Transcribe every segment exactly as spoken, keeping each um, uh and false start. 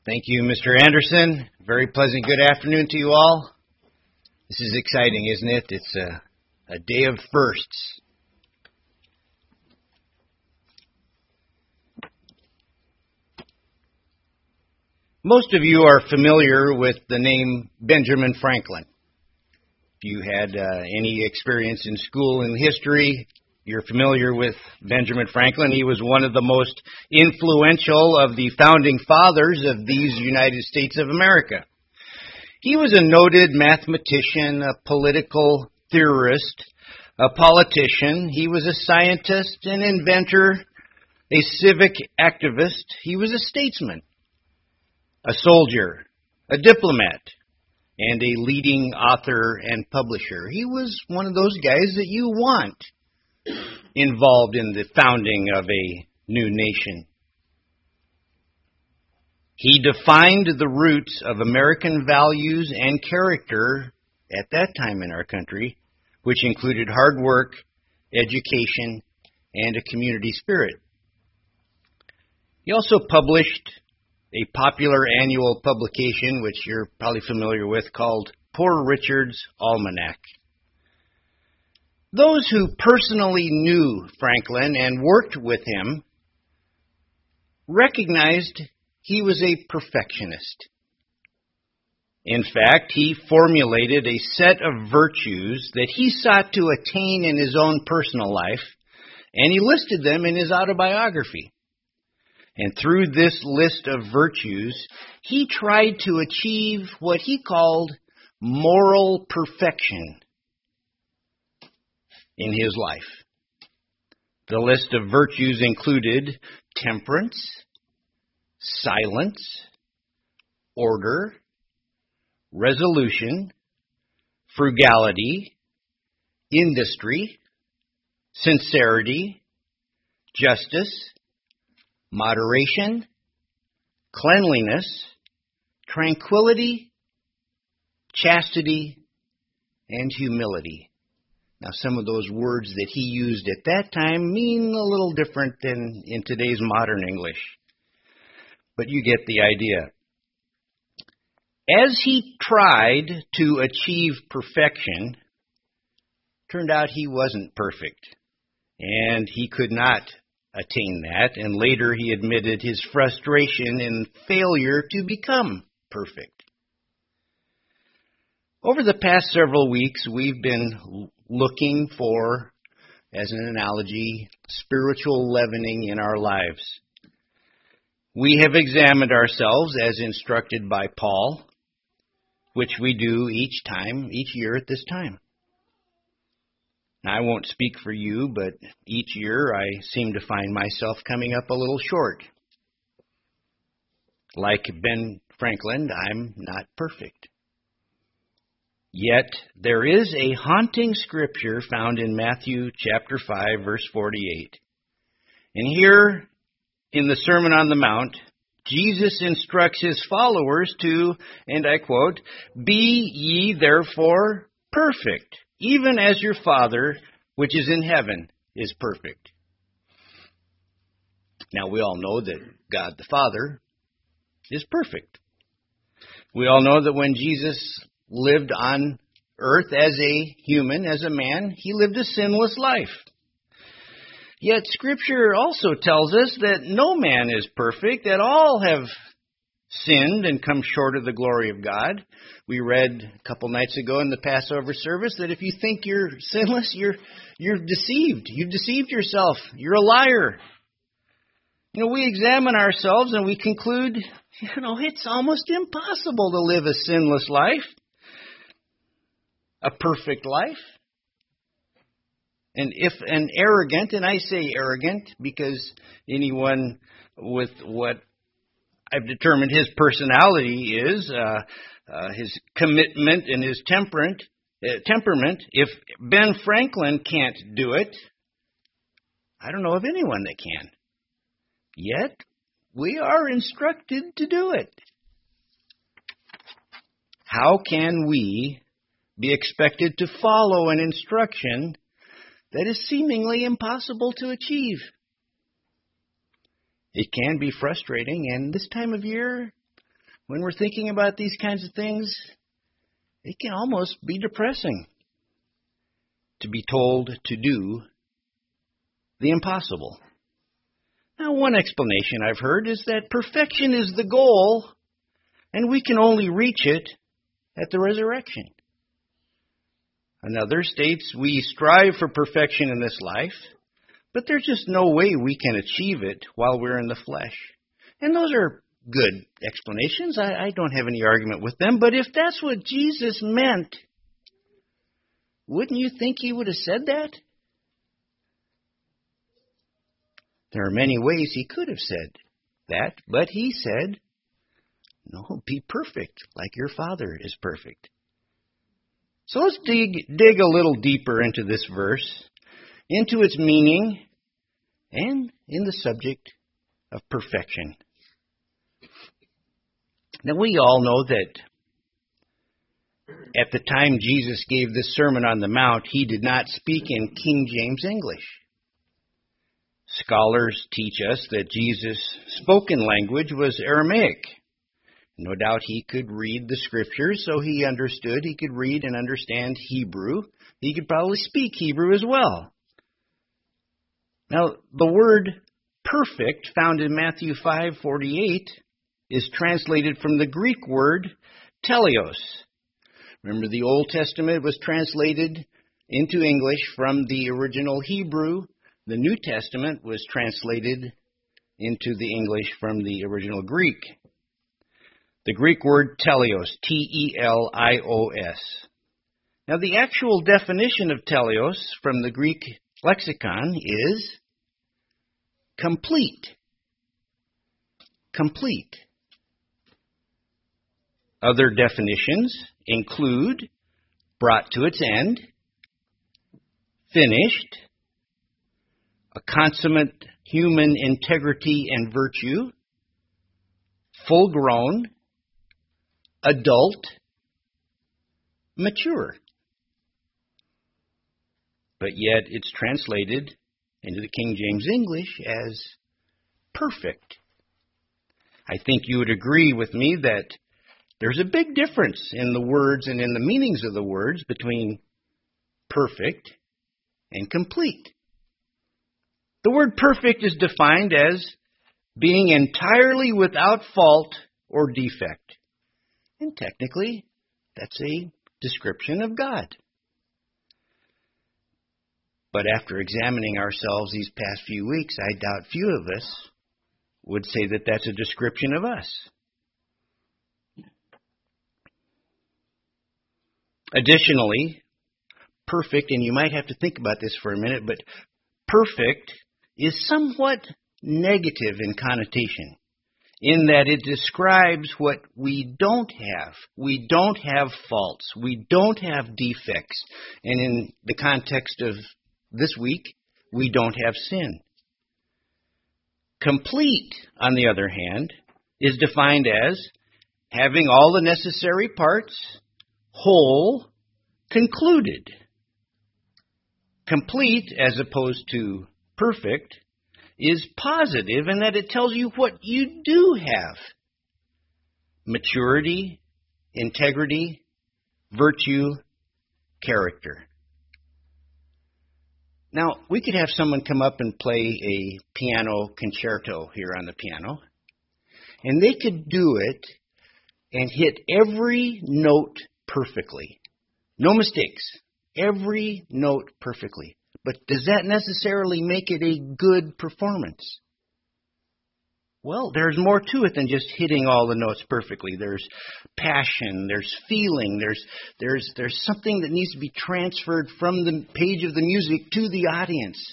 Thank you, Mister Anderson. Very pleasant good afternoon to you all. This is exciting, isn't it? It's a, a day of firsts. Most of you are familiar with the name Benjamin Franklin. If you had uh, any experience in school in history, you're familiar with Benjamin Franklin. He was one of the most influential of the founding fathers of these United States of America. He was a noted mathematician, a political theorist, a politician. He was a scientist, an inventor, a civic activist. He was a statesman, a soldier, a diplomat, and a leading author and publisher. He was one of those guys that you want involved in the founding of a new nation. He defined the roots of American values and character at that time in our country, which included hard work, education, and a community spirit. He also published a popular annual publication, which you're probably familiar with, called Poor Richard's Almanac. Those who personally knew Franklin and worked with him recognized he was a perfectionist. In fact, he formulated a set of virtues that he sought to attain in his own personal life, and he listed them in his autobiography. And through this list of virtues, he tried to achieve what he called moral perfection in his life. The list of virtues included temperance, silence, order, resolution, frugality, industry, sincerity, justice, moderation, cleanliness, tranquility, chastity, and humility. Now, some of those words that he used at that time mean a little different than in today's modern English. But you get the idea. As he tried to achieve perfection, turned out he wasn't perfect, and he could not attain that, and later he admitted his frustration in failure to become perfect. Over the past several weeks, we've been looking for, as an analogy, spiritual leavening in our lives. We have examined ourselves as instructed by Paul, which we do each time, each year at this time. Now, I won't speak for you, but each year I seem to find myself coming up a little short. Like Ben Franklin, I'm not perfect. Yet there is a haunting scripture found in Matthew chapter five, verse forty-eight. And here in the Sermon on the Mount, Jesus instructs his followers to, and I quote, "Be ye therefore perfect, even as your Father which is in heaven is perfect." Now, we all know that God the Father is perfect. We all know that when Jesus lived on earth as a human, as a man, he lived a sinless life. Yet Scripture also tells us that no man is perfect, that all have sinned and come short of the glory of God. We read a couple nights ago in the Passover service that if you think you're sinless, you're you're deceived. You've deceived yourself. You're a liar. You know, we examine ourselves and we conclude, you know, it's almost impossible to live a sinless life, a perfect life. And if an arrogant, and I say arrogant because anyone with what I've determined his personality is, uh, uh, his commitment and his temperament, uh, temperament, if Ben Franklin can't do it, I don't know of anyone that can. Yet, we are instructed to do it. How can we be expected to follow an instruction that is seemingly impossible to achieve? It can be frustrating, and this time of year, when we're thinking about these kinds of things, it can almost be depressing to be told to do the impossible. Now, one explanation I've heard is that perfection is the goal, and we can only reach it at the resurrection. Another states we strive for perfection in this life, but there's just no way we can achieve it while we're in the flesh. And those are good explanations. I, I don't have any argument with them. But if that's what Jesus meant, wouldn't you think he would have said that? There are many ways he could have said that, but he said, no, be perfect like your Father is perfect. So let's dig, dig a little deeper into this verse, into its meaning, and in the subject of perfection. Now, we all know that at the time Jesus gave this Sermon on the Mount, he did not speak in King James English. Scholars teach us that Jesus' spoken language was Aramaic. No doubt he could read the Scriptures, so he understood. He could read and understand Hebrew. He could probably speak Hebrew as well. Now, the word perfect found in Matthew five forty-eight is translated from the Greek word teleos. Remember, the Old Testament was translated into English from the original Hebrew. The New Testament was translated into the English from the original Greek. The Greek word teleos, T E L I O S. Now, the actual definition of teleos from the Greek lexicon is complete. Complete. Other definitions include brought to its end, finished, a consummate human integrity and virtue, full grown, adult, mature. But yet it's translated into the King James English as perfect. I think you would agree with me that there's a big difference in the words and in the meanings of the words between perfect and complete. The word perfect is defined as being entirely without fault or defect. And technically, that's a description of God. But after examining ourselves these past few weeks, I doubt few of us would say that that's a description of us. Additionally, perfect, and you might have to think about this for a minute, but perfect is somewhat negative in connotation, in that it describes what we don't have. We don't have faults. We don't have defects. And in the context of this week, we don't have sin. Complete, on the other hand, is defined as having all the necessary parts, whole, concluded. Complete, as opposed to perfect, is positive in that it tells you what you do have. Maturity, integrity, virtue, character. Now, we could have someone come up and play a piano concerto here on the piano, and they could do it and hit every note perfectly. No mistakes. Every note perfectly. But does that necessarily make it a good performance? Well, there's more to it than just hitting all the notes perfectly. There's passion, there's feeling, there's there's there's something that needs to be transferred from the page of the music to the audience.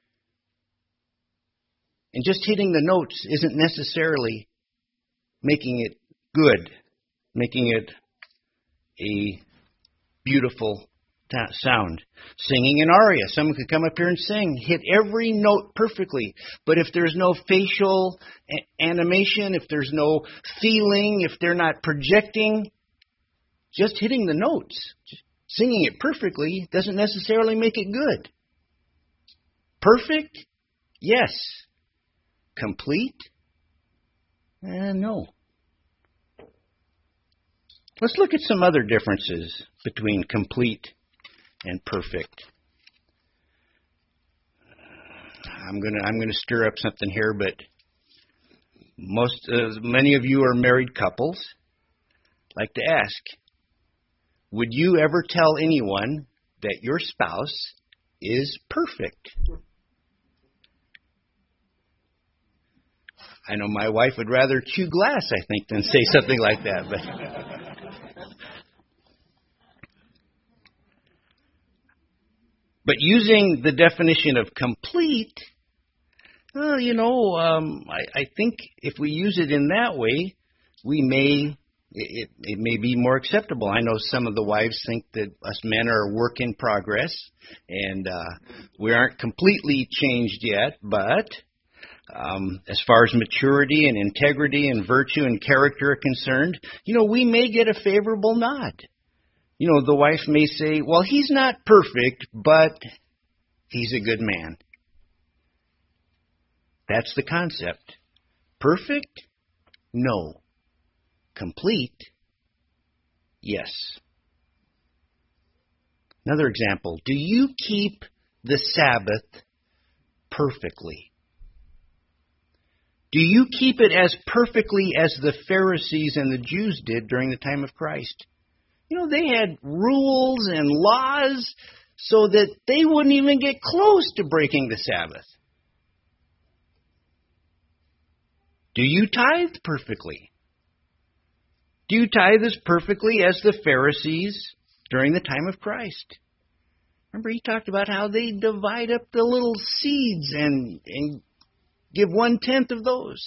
And just hitting the notes isn't necessarily making it good, making it a beautiful sound. Singing an aria. Someone could come up here and sing, hit every note perfectly. But if there's no facial a- animation, if there's no feeling, if they're not projecting, just hitting the notes, singing it perfectly doesn't necessarily make it good. Perfect? Yes. Complete? Uh, no. Let's look at some other differences between complete and perfect. I'm gonna I'm gonna stir up something here, but most uh, many of you are married couples. I'd like to ask, would you ever tell anyone that your spouse is perfect? I know my wife would rather chew glass, I think, than say something like that. But, but using the definition of complete, well, you know, um, I, I think if we use it in that way, we may it, it may be more acceptable. I know some of the wives think that us men are a work in progress, and uh, we aren't completely changed yet, but Um, as far as maturity and integrity and virtue and character are concerned, you know, we may get a favorable nod. You know, the wife may say, well, he's not perfect, but he's a good man. That's the concept. Perfect? No. Complete? Yes. Another example. Do you keep the Sabbath perfectly? Do you keep it as perfectly as the Pharisees and the Jews did during the time of Christ? You know, they had rules and laws so that they wouldn't even get close to breaking the Sabbath. Do you tithe perfectly? Do you tithe as perfectly as the Pharisees during the time of Christ? Remember, he talked about how they divide up the little seeds and and give one-tenth of those.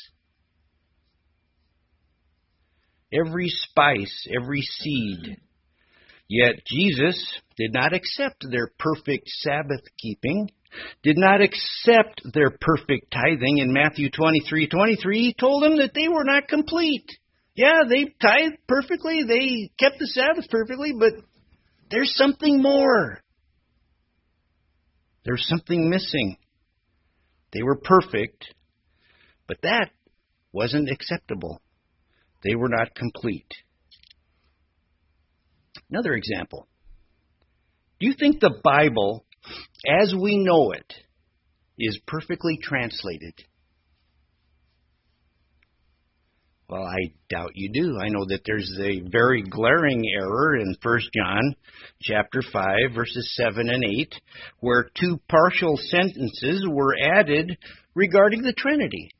Every spice, every seed. Yet Jesus did not accept their perfect Sabbath keeping, did not accept their perfect tithing. In Matthew twenty-three twenty-three, he told them that they were not complete. Yeah, they tithed perfectly, they kept the Sabbath perfectly, but there's something more. There's something missing. They were perfect, but that wasn't acceptable. They were not complete. Another example. Do you think the Bible, as we know it, is perfectly translated? Well, I doubt you do. I know that there's a very glaring error in First John chapter five, verses seven and eight, where two partial sentences were added regarding the Trinity.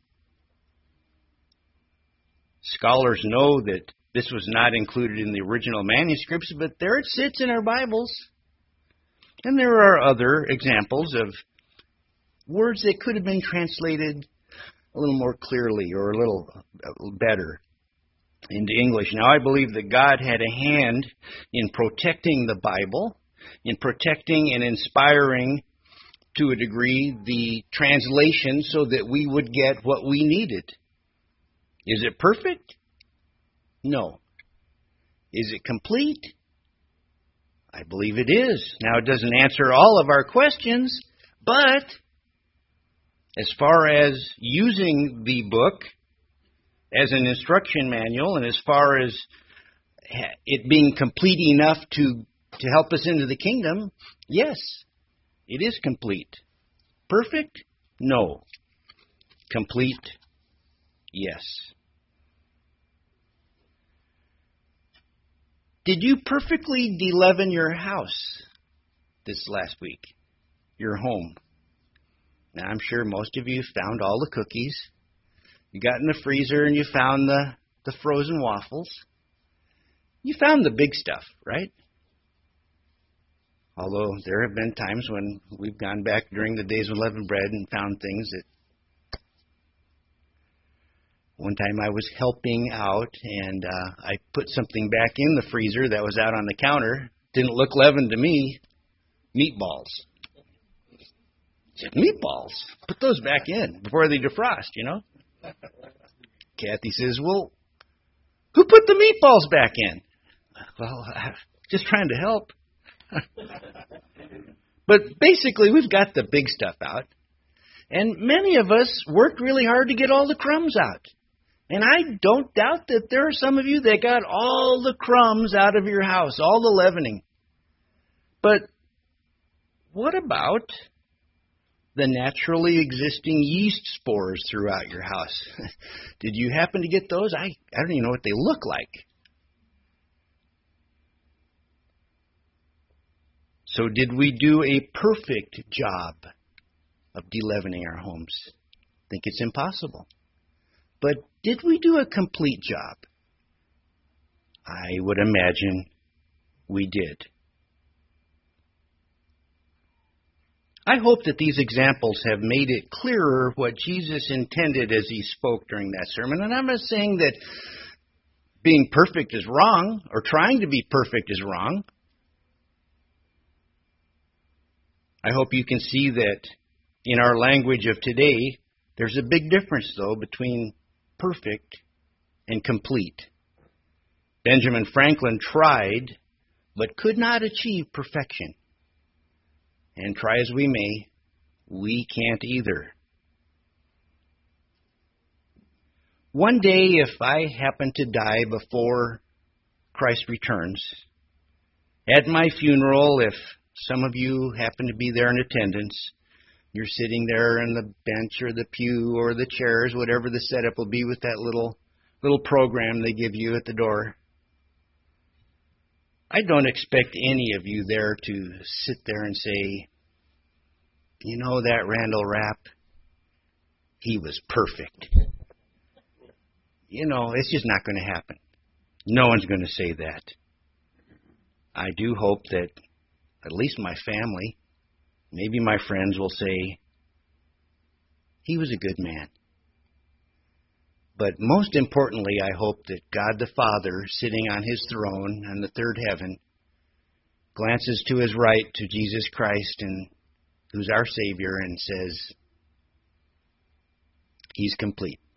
Scholars know that this was not included in the original manuscripts, but there it sits in our Bibles. And there are other examples of words that could have been translated a little more clearly or a little better into English. Now, I believe that God had a hand in protecting the Bible, in protecting and inspiring, to a degree, the translation so that we would get what we needed. Is it perfect? No. Is it complete? I believe it is. Now, it doesn't answer all of our questions, but as far as using the book as an instruction manual, and as far as it being complete enough to, to help us into the kingdom, yes, it is complete. Perfect? No. Complete? Yes. Did you perfectly de-leaven your house this last week? Your home? Now, I'm sure most of you found all the cookies. You got in the freezer and you found the, the frozen waffles. You found the big stuff, right? Although there have been times when we've gone back during the days of unleavened bread and found things that... One time I was helping out and uh, I put something back in the freezer that was out on the counter. Didn't look leavened to me. Meatballs. I said, meatballs? Put those back in before they defrost, you know? Kathy says, well, who put the meatballs back in? Well, I'm just trying to help. But basically, we've got the big stuff out. And many of us worked really hard to get all the crumbs out. And I don't doubt that there are some of you that got all the crumbs out of your house, all the leavening. But what about the naturally existing yeast spores throughout your house? Did you happen to get those? I, I don't even know what they look like. So did we do a perfect job of de-leavening our homes? I think it's impossible. But did we do a complete job? I would imagine we did. I hope that these examples have made it clearer what Jesus intended as he spoke during that sermon. And I'm not saying that being perfect is wrong, or trying to be perfect is wrong. I hope you can see that in our language of today, there's a big difference, though, between perfect and complete. Benjamin Franklin tried, but could not achieve perfection. And try as we may, we can't either. One day, if I happen to die before Christ returns, at my funeral, if some of you happen to be there in attendance, you're sitting there in the bench or the pew or the chairs, whatever the setup will be with that little little program they give you at the door. I don't expect any of you there to sit there and say, you know that Randall Rapp, he was perfect. You know, it's just not going to happen. No one's going to say that. I do hope that at least my family, maybe my friends will say, he was a good man. But most importantly, I hope that God the Father, sitting on his throne on the third heaven, glances to his right to Jesus Christ, and who's our Savior, and says, he's complete.